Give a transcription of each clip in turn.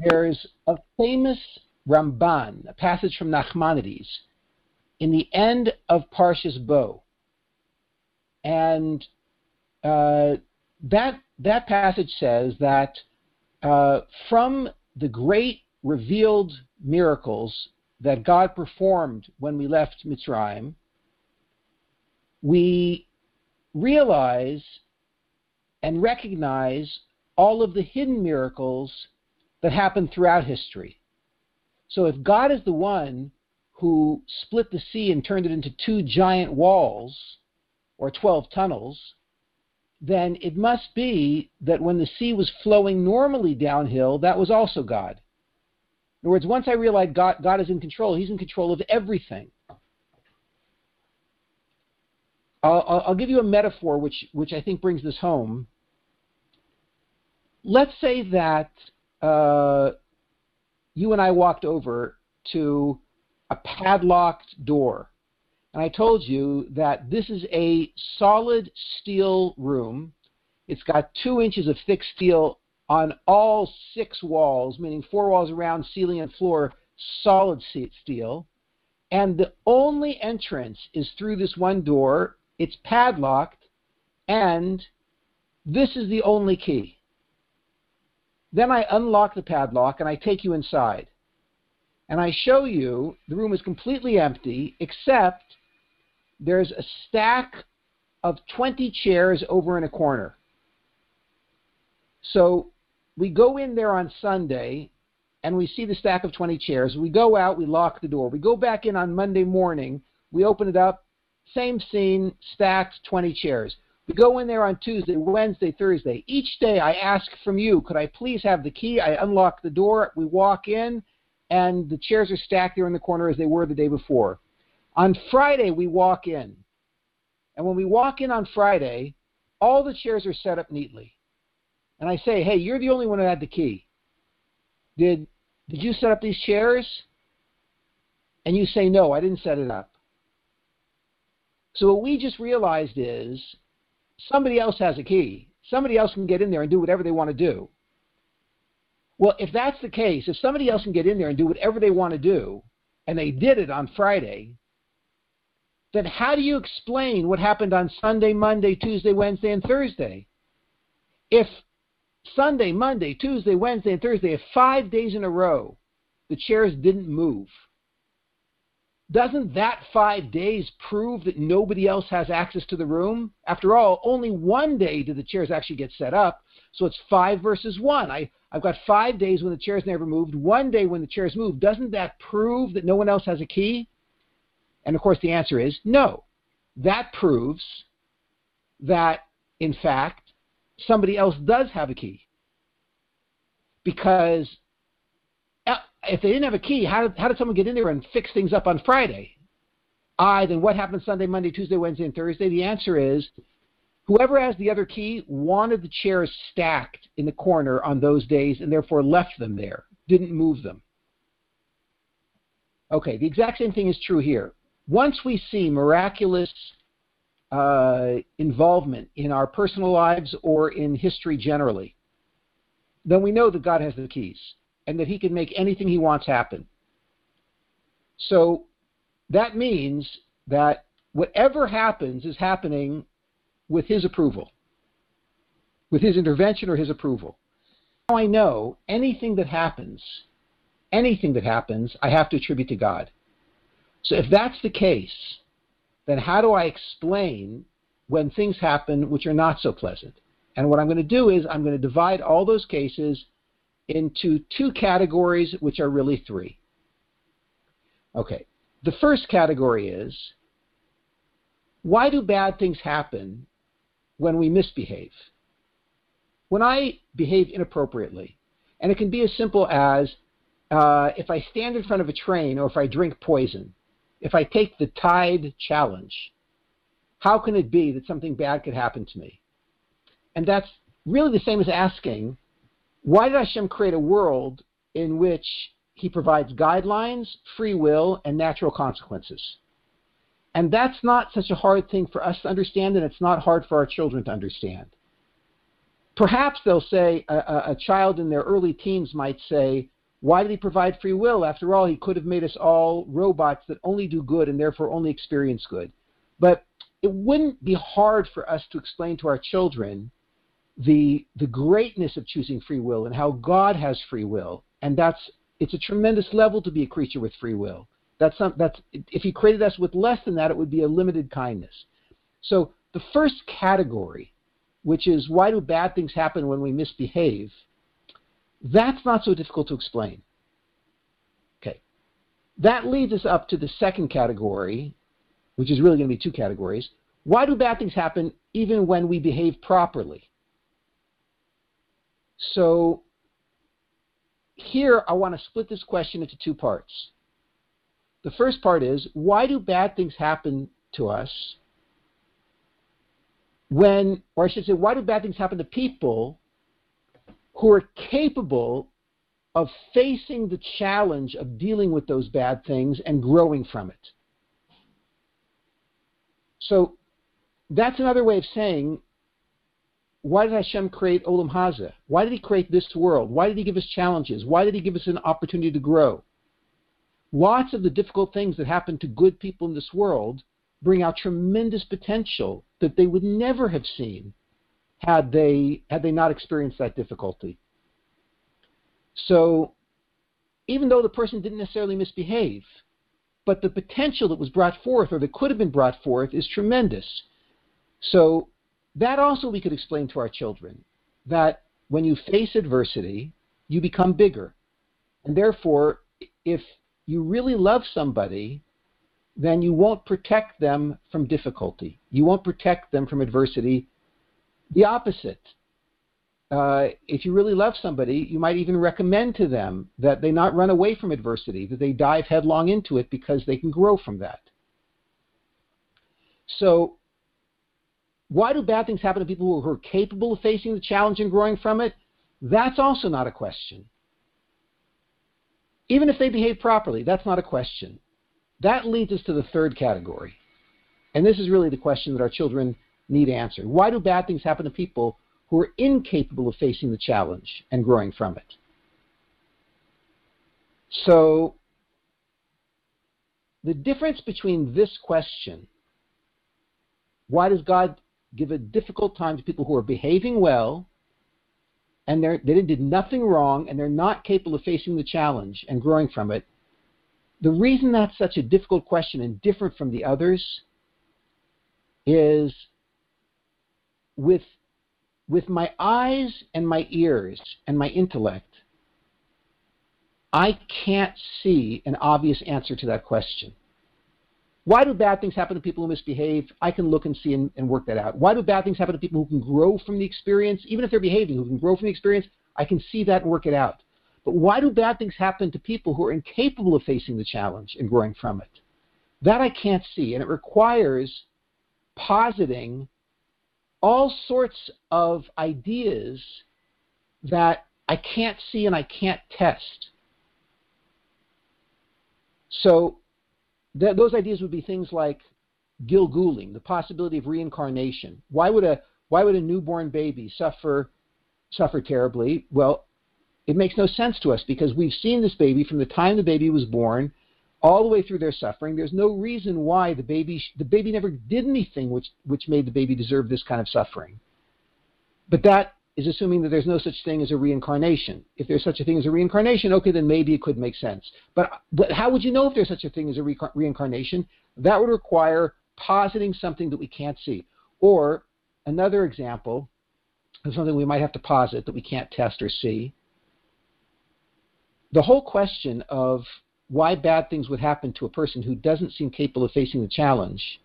there's a famous Ramban, a passage from Nachmanides, in the end of Parshas Bo. And that passage says that from the great revealed miracles that God performed when we left Mitzrayim, we realize and recognize all of the hidden miracles that happened throughout history. So if God is the one who split the sea and turned it into 2 giant walls, or 12 tunnels, then it must be that when the sea was flowing normally downhill, that was also God. In other words, once I realized God is in control, He's in control of everything. I'll give you a metaphor which I think brings this home. Let's say that you and I walked over to a padlocked door, and I told you that this is a solid steel room. It's got 2 inches of thick steel on all 6 walls, meaning 4 walls around, ceiling and floor, solid steel. And the only entrance is through this one door. It's padlocked, and this is the only key. Then I unlock the padlock, and I take you inside. And I show you the room is completely empty, except there's a stack of 20 chairs over in a corner. So we go in there on Sunday, and we see the stack of 20 chairs. We go out, we lock the door. We go back in on Monday morning, we open it up, same scene, stacked 20 chairs. We go in there on Tuesday, Wednesday, Thursday. Each day I ask from you, could I please have the key? I unlock the door, we walk in, and the chairs are stacked there in the corner as they were the day before. On Friday, we walk in. And when we walk in on Friday, all the chairs are set up neatly. And I say, hey, you're the only one who had the key. Did you set up these chairs? And you say, no, I didn't set it up. So what we just realized is somebody else has a key. Somebody else can get in there and do whatever they want to do. Well, if that's the case, if somebody else can get in there and do whatever they want to do, and they did it on Friday, then how do you explain what happened on Sunday, Monday, Tuesday, Wednesday, and Thursday? If Sunday, Monday, Tuesday, Wednesday, and Thursday, if 5 days in a row, the chairs didn't move, doesn't that 5 days prove that nobody else has access to the room? After all, only one day did the chairs actually get set up, so it's 5 versus 1. I've got 5 days when the chairs never moved, 1 day when the chairs moved. Doesn't that prove that no one else has a key? And of course the answer is no. That proves that, in fact, somebody else does have a key. Because if they didn't have a key, how did someone get in there and fix things up on Friday? Then what happened Sunday, Monday, Tuesday, Wednesday, and Thursday? The answer is whoever has the other key wanted the chairs stacked in the corner on those days and therefore left them there, didn't move them. Okay, the exact same thing is true here. Once we see miraculous involvement in our personal lives or in history generally, then we know that God has the keys and that He can make anything He wants happen. So that means that whatever happens is happening with His approval, with His intervention or His approval. Now I know anything that happens, I have to attribute to God. So if that's the case, then how do I explain when things happen which are not so pleasant? And what I'm going to do is I'm going to divide all those cases into 2 categories, which are really 3. Okay, the first category is, why do bad things happen when we misbehave? When I behave inappropriately, and it can be as simple as if I stand in front of a train or if I drink poison, if I take the Tide challenge, how can it be that something bad could happen to me? And that's really the same as asking, why did Hashem create a world in which He provides guidelines, free will, and natural consequences? And that's not such a hard thing for us to understand, and it's not hard for our children to understand. Perhaps they'll say, a child in their early teens might say, Why did he provide free will? After all, he could have made us all robots that only do good and therefore only experience good. But it wouldn't be hard for us to explain to our children the greatness of choosing free will and how God has free will. And it's a tremendous level to be a creature with free will. If he created us with less than that, it would be a limited kindness. So the first category, which is why do bad things happen when we misbehave, that's not so difficult to explain. Okay. That leads us up to the second category, which is really going to be two categories. Why do bad things happen even when we behave properly? So here I want to split this question into two parts. The first part is, why do bad things happen to us why do bad things happen to people who are capable of facing the challenge of dealing with those bad things and growing from it? So that's another way of saying, why did Hashem create Olam Hazeh? Why did he create this world? Why did he give us challenges? Why did he give us an opportunity to grow? Lots of the difficult things that happen to good people in this world bring out tremendous potential that they would never have seen had they not experienced that difficulty. So even though the person didn't necessarily misbehave, but the potential that was brought forth or that could have been brought forth is tremendous. So that also we could explain to our children, that when you face adversity, you become bigger. And therefore, if you really love somebody, then you won't protect them from difficulty. You won't protect them from adversity. The opposite. If you really love somebody, you might even recommend to them that they not run away from adversity, that they dive headlong into it because they can grow from that. So why do bad things happen to people who are capable of facing the challenge and growing from it? That's also not a question. Even if they behave properly, that's not a question. That leads us to the third category. And this is really the question that our children need answered. Why do bad things happen to people who are incapable of facing the challenge and growing from it? So the difference between this question, why does God give a difficult time to people who are behaving well and they did nothing wrong and they're not capable of facing the challenge and growing from it, the reason that's such a difficult question and different from the others is with my eyes and my ears and my intellect, I can't see an obvious answer to that question. Why do bad things happen to people who misbehave? I can look and see and work that out. Why do bad things happen to people who can grow from the experience? Even if they're behaving, who can grow from the experience, I can see that and work it out. But why do bad things happen to people who are incapable of facing the challenge and growing from it? That I can't see, and it requires positing all sorts of ideas that I can't see and I can't test. So those ideas would be things like Gilguling, the possibility of reincarnation. Why would a newborn baby suffer terribly? Well, it makes no sense to us because we've seen this baby from the time the baby was born all the way through their suffering. There's no reason why the baby never did anything which made the baby deserve this kind of suffering. But that is assuming that there's no such thing as a reincarnation. If there's such a thing as a reincarnation, okay, then maybe it could make sense. But how would you know if there's such a thing as a reincarnation? That would require positing something that we can't see. Or another example of something we might have to posit that we can't test or see. The whole question of why bad things would happen to a person who doesn't seem capable of facing the challenge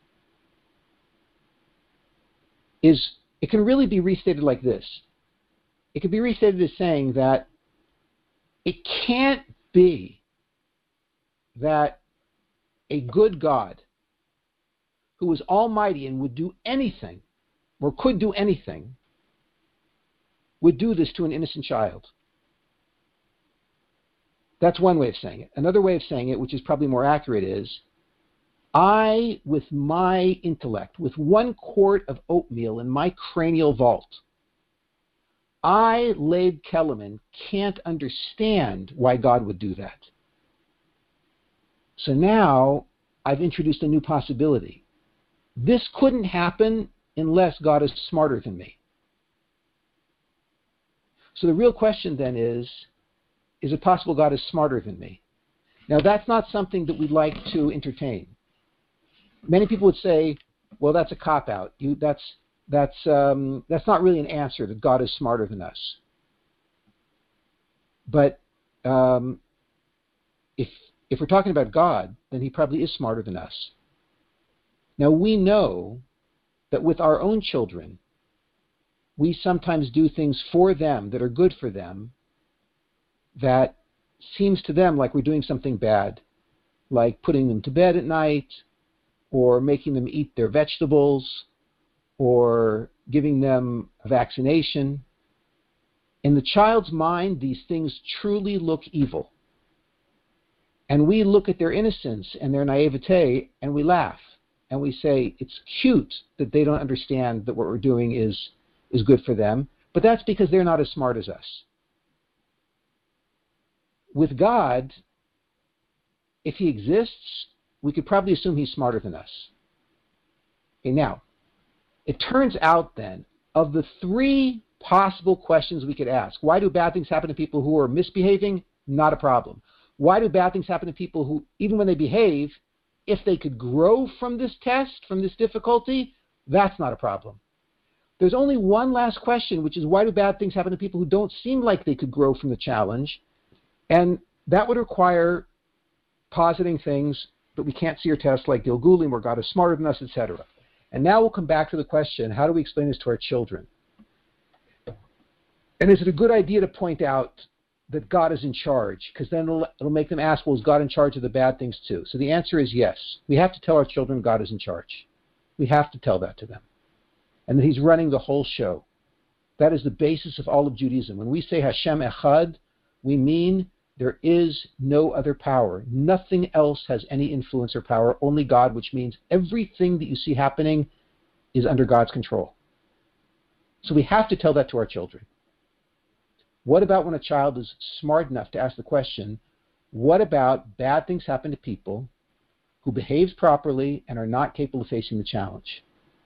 it can really be restated like this. It can be restated as saying that it can't be that a good God who is almighty and would do anything or could do anything would do this to an innocent child. That's one way of saying it. Another way of saying it, which is probably more accurate, is I, with my intellect, with 1 quart of oatmeal in my cranial vault, I, Leib Kellerman, can't understand why God would do that. So now I've introduced a new possibility. This couldn't happen unless God is smarter than me. So the real question then is it possible God is smarter than me? Now that's not something that we'd like to entertain. Many people would say, well, that's a cop-out. That's not really an answer, that God is smarter than us. But if we're talking about God, then he probably is smarter than us. Now we know that with our own children, we sometimes do things for them that are good for them that seems to them like we're doing something bad, like putting them to bed at night, or making them eat their vegetables, or giving them a vaccination. In the child's mind, these things truly look evil. And we look at their innocence and their naivete and we laugh. And we say, it's cute that they don't understand that what we're doing is good for them. But that's because they're not as smart as us. With God, if he exists, we could probably assume he's smarter than us. Okay, now, it turns out then, of the three possible questions we could ask, why do bad things happen to people who are misbehaving? Not a problem. Why do bad things happen to people who, even when they behave, if they could grow from this test, from this difficulty, that's not a problem. There's only one last question, which is why do bad things happen to people who don't seem like they could grow from the challenge? And that would require positing things that we can't see or test, like Gilgulim, where God is smarter than us, etc. And now we'll come back to the question, how do we explain this to our children? And is it a good idea to point out that God is in charge? Because then it'll make them ask, well, is God in charge of the bad things too? So the answer is yes. We have to tell our children God is in charge. We have to tell that to them. And that he's running the whole show. That is the basis of all of Judaism. When we say Hashem Echad, we mean there is no other power. Nothing else has any influence or power, only God, which means everything that you see happening is under God's control. So we have to tell that to our children. What about when a child is smart enough to ask the question, what about bad things happen to people who behave properly and are not capable of facing the challenge?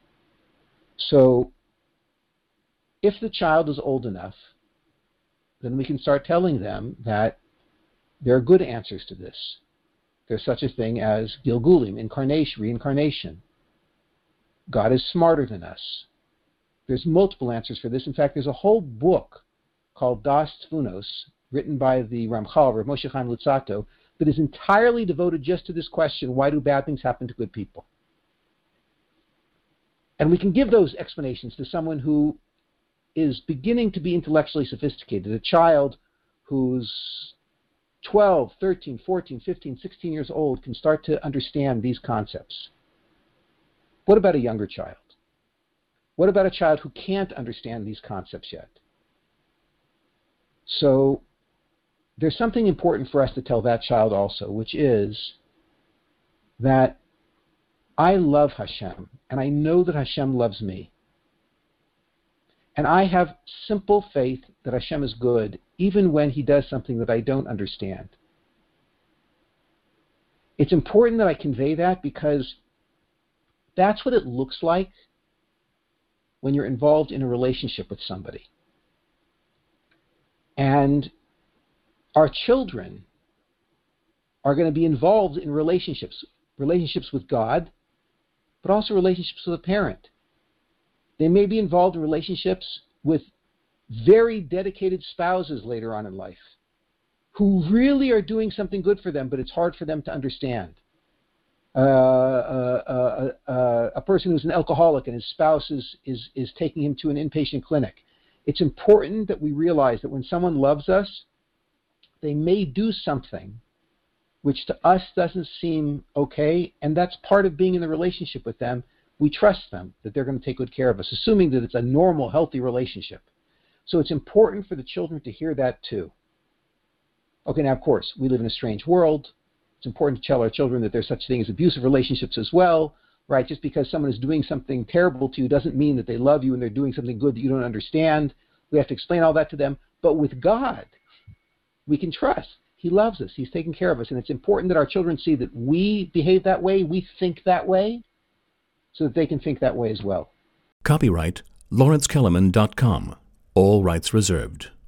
So if the child is old enough, then we can start telling them that there are good answers to this. There's such a thing as Gilgulim, incarnation, reincarnation. God is smarter than us. There's multiple answers for this. In fact, there's a whole book called Das Tvunos, written by the Ramchal, Rav Moshe Chaim Luzzatto, that is entirely devoted just to this question, why do bad things happen to good people? And we can give those explanations to someone who is beginning to be intellectually sophisticated, a child who's 12, 13, 14, 15, 16 years old can start to understand these concepts. What about a younger child? What about a child who can't understand these concepts yet? So there's something important for us to tell that child also, which is that I love Hashem, and I know that Hashem loves me. And I have simple faith that Hashem is good, even when he does something that I don't understand. It's important that I convey that because that's what it looks like when you're involved in a relationship with somebody. And our children are going to be involved in relationships with God, but also relationships with a parent. They may be involved in relationships with very dedicated spouses later on in life who really are doing something good for them, but it's hard for them to understand. A person who's an alcoholic and his spouse is taking him to an inpatient clinic. It's important that we realize that when someone loves us, they may do something which to us doesn't seem okay, and that's part of being in the relationship with them. We trust them that they're going to take good care of us, assuming that it's a normal, healthy relationship. So it's important for the children to hear that too. Okay, now of course, we live in a strange world. It's important to tell our children that there's such thing as abusive relationships as well, right? Just because someone is doing something terrible to you doesn't mean that they love you and they're doing something good that you don't understand. We have to explain all that to them. But with God, we can trust. He loves us. He's taking care of us. And it's important that our children see that we behave that way, we think that way, so that they can think that way as well. Copyright LawrenceKellerman.com. All rights reserved.